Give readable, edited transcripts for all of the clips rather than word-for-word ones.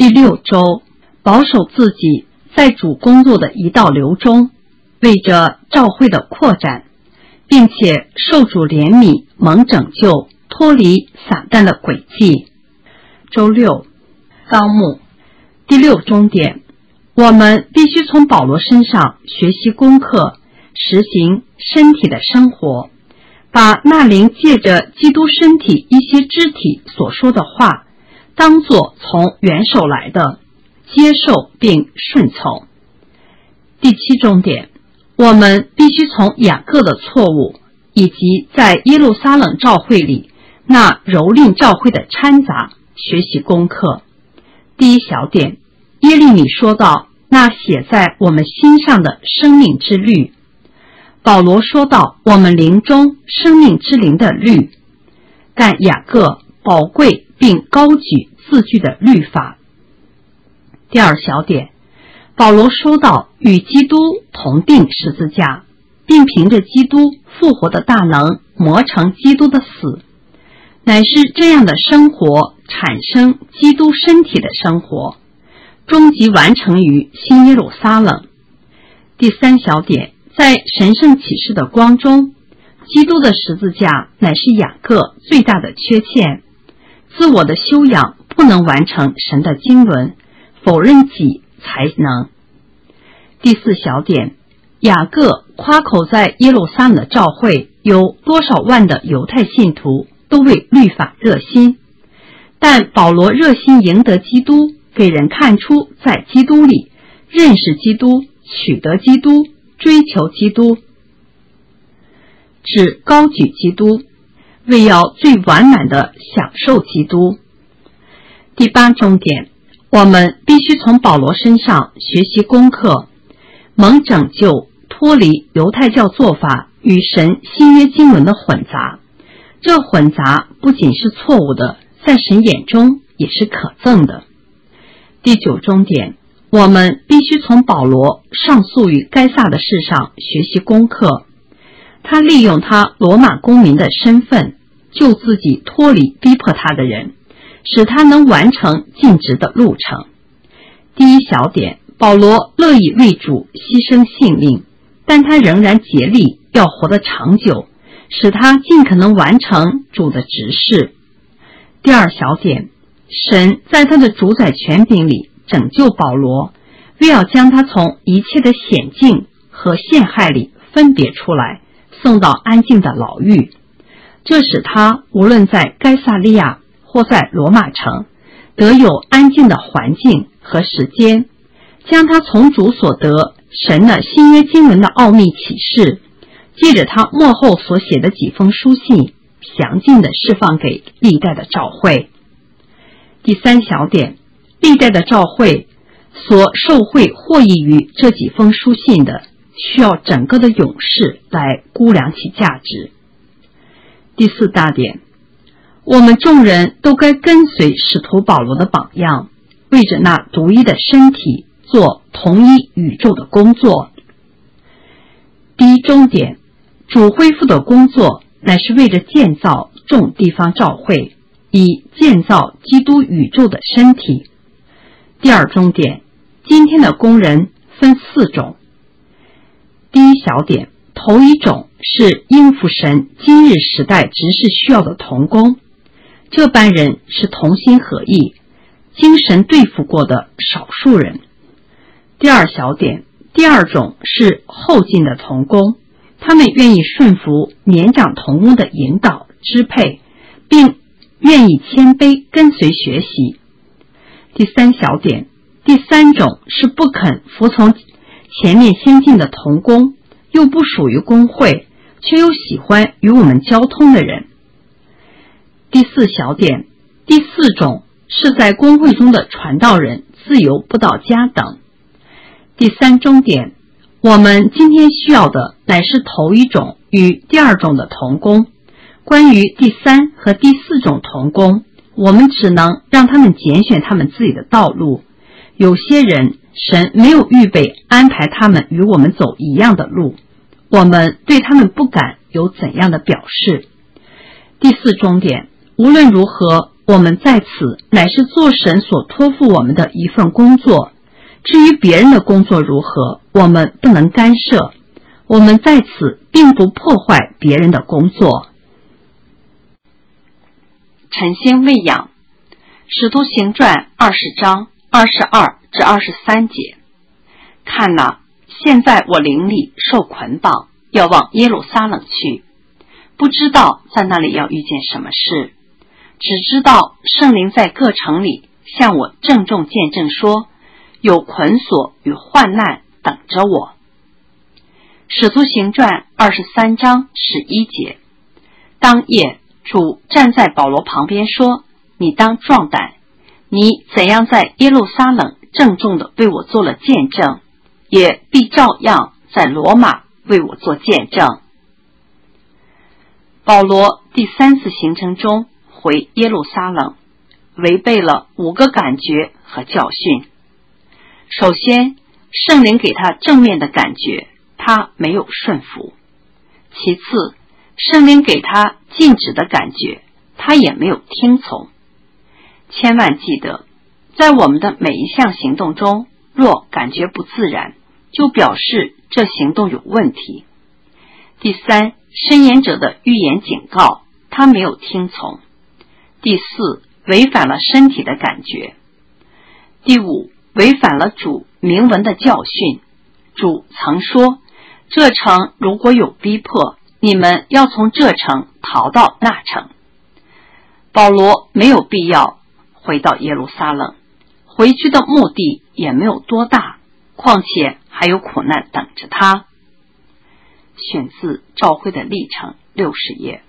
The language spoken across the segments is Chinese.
6周，保守自己在主工作的一道流中，为着召会的扩展，并且受主怜悯，蒙拯救，脱离撒旦的诡计。周6，纲目第6中点，我们必须从保罗身上学习功课，实行身体的生活，把那灵借着基督身体一些肢体所说的话当作从元首来的，接受并顺从。第7中点，我们必须从雅各的错误以及在耶路撒冷教会里那蹂躏教会的掺杂学习功课。第1小点，耶利米说到那写在我们心上的生命之律，保罗说到我们灵中生命之灵的律，但雅各宝贵并高举字句的律法。第2小点，保罗说到与基督同定十字架，并凭着基督复活的大能磨成基督的死，乃是这样的生活产生基督身体的生活，终极完成于新耶路撒冷。第3小点，在神圣启示的光中，基督的十字架乃是雅各最大的缺陷，自我的修养不能完成神的经纶，否认己才能。第4小点，雅各夸口在耶路撒冷的教会有多少万的犹太信徒都为律法热心，但保罗热心赢得基督，给人看出在基督里认识基督，取得基督，追求基督，只高举基督，为要最完满的享受基督。第8中点，我们必须从保罗身上学习功课，蒙拯救，脱离犹太教做法与神新约经文的混杂。这混杂不仅是错误的，在神眼中也是可憎的。第9中点，我们必须从保罗上诉于该撒的事上学习功课。他利用他罗马公民的身份，救自己脱离逼迫他的人，使他能完成尽职的路程。第1小点，保罗乐意为主牺牲性命，但他仍然竭力要活得长久，使他尽可能完成主的职事。第2小点，神在他的主宰权柄里拯救保罗，为要将他从一切的险境和陷害里分别出来，送到安静的牢狱。这使他无论在该撒利亚或在罗马城得有安静的环境和时间，将他从主所得神的新约经文的奥秘启示，借着他末后所写的几封书信，详尽地释放给历代的教会。第3小点，历代的教会所受惠获益于这几封书信的，需要整个的勇士来估量其价值。第4大点，我们众人都该跟随使徒保罗的榜样，为着那独一的身体做同一宇宙的工作。第1中点，主恢复的工作乃是为着建造众地方教会，以建造基督宇宙的身体。第2中点，今天的工人分4种。第1小点，头一种是应付神今日时代执事需要的同工，这般人是同心合意，经神对付过的少数人。第2小点，第2种是后进的同工，他们愿意顺服年长同工的引导支配，并愿意谦卑跟随学习。第3小点，第3种是不肯服从前面先进的同工，又不属于公会，却又喜欢与我们交通的人。第4小点，第4种是在公会中的传道人、自由布道家等。第3中点，我们今天需要的乃是头一种与第2种的同工。关于第3和第4种同工，我们只能让他们拣选他们自己的道路。有些人神没有预备安排他们与我们走一样的路，我们对他们不敢有怎样的表示。第4中点，无论如何， 我们在此乃是做神所托付我们的一份工作，至于别人的工作如何，我们不能干涉。我们在此并不破坏别人的工作。 晨星喂养，使徒行传20章22至23节。看哪，现在我灵里受捆绑，要往耶路撒冷去，不知道在那里要遇见什么事，只知道圣灵在各城里向我郑重见证说，有捆锁与患难等着我。使徒行传23章11节。当夜，主站在保罗旁边说，你当壮胆，你怎样在耶路撒冷郑重地为我做了见证，也必照样在罗马为我做见证。保罗第3次行程中回耶路撒冷，违背了5个感觉和教训。首先，圣灵给他正面的感觉，他没有顺服。其次，圣灵给他禁止的感觉，他也没有听从。千万记得，在我们的每一项行动中，若感觉不自然，就表示这行动有问题。第三，申言者的预言警告，他没有听从。第四，违反了身体的感觉。第五，违反了主明文的教训。主曾说，这城如果有逼迫，你们要从这城逃到那城。保罗没有必要回到耶路撒冷，回去的目的也没有多大，况且还有苦难等着他。选自教会的历程60页。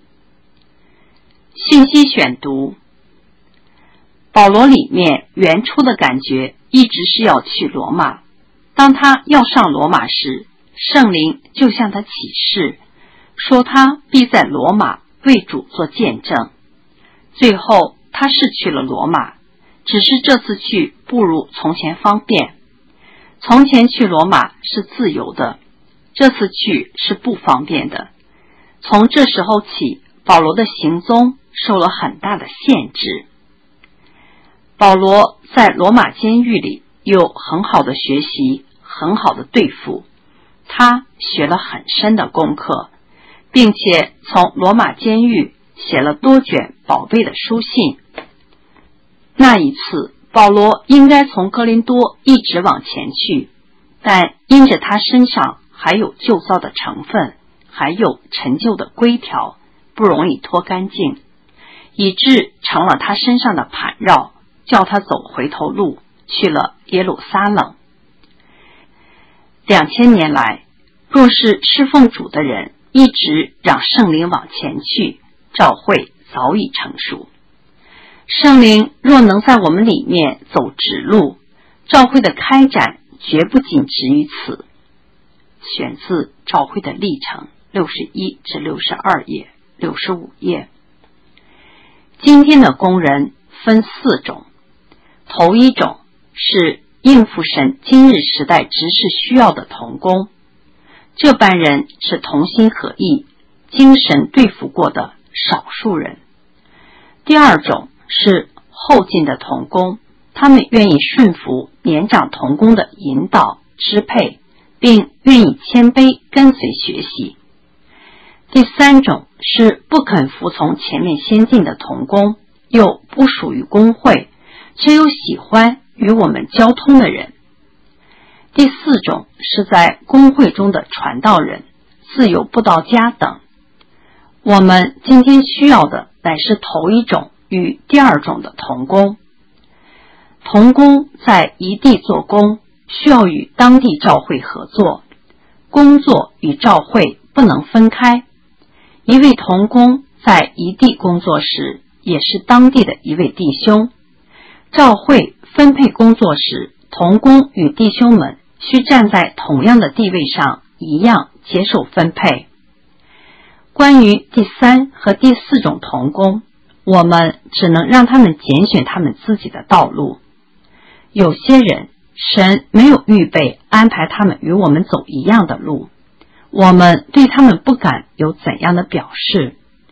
信息选读。保罗里面原初的感觉一直是要去罗马，当他要上罗马时，圣灵就向他启示，说他必在罗马为主做见证。最后他是去了罗马，只是这次去不如从前方便。从前去罗马是自由的，这次去是不方便的。从这时候起，保罗的行踪受了很大的限制。保罗在罗马监狱里有很好的学习，很好的对付，他学了很深的功课，并且从罗马监狱写了多卷宝贝的书信。那一次，保罗应该从哥林多一直往前去，但因着他身上还有旧造的成分，还有陈旧的规条，不容易脱干净，以致成了他身上的盘绕，叫他走回头路，去了耶路撒冷。2000年来，若是侍奉主的人一直让圣灵往前去，教会早已成熟。圣灵若能在我们里面走直路，教会的开展绝不仅止于此。选自教会的历程61至62页、65页。今天的工人分4种。头一种是应付神今日时代执事需要的同工，这般人是同心合意，精神对付过的少数人。第二种是后进的同工，他们愿意顺服年长同工的引导支配，并愿意谦卑跟随学习。第三种是不肯服从前面先进的同工，又不属于工会，却又喜欢与我们交通的人。第四种是在工会中的传道人、自由布道家等。我们今天需要的乃是头一种与第二种的同工。同工在一地做工，需要与当地教会合作，工作与教会不能分开。一位同工在一地工作时，也是当地的一位弟兄。教会分配工作时，同工与弟兄们需站在同样的地位上，一样接受分配。关于第3和第4种同工，我们只能让他们拣选他们自己的道路。有些人，神没有预备安排他们与我们走一样的路，我们对他们不敢有怎样的表示。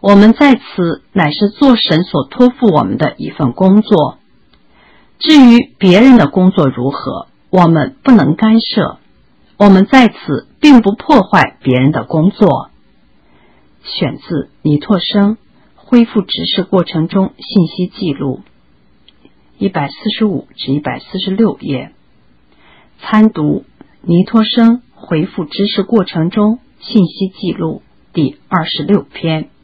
我们在此乃是做神所托付我们的一份工作。至于别人的工作如何，我们不能干涉。我们在此并不破坏别人的工作。选自尼托生恢复执事过程中信息记录145至146页，参读尼托生恢复知识过程中信息记录第26篇。